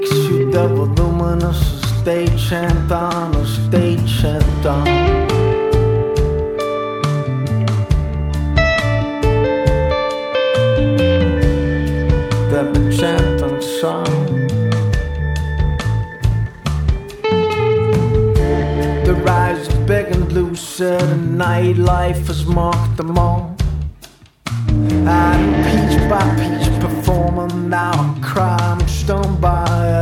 You the voluminous stage anthem, a stage anthem. The chanting song. The rise of big and loose, the nightlife has marked them all. And piece by piece performing now, I'm crying, stoned by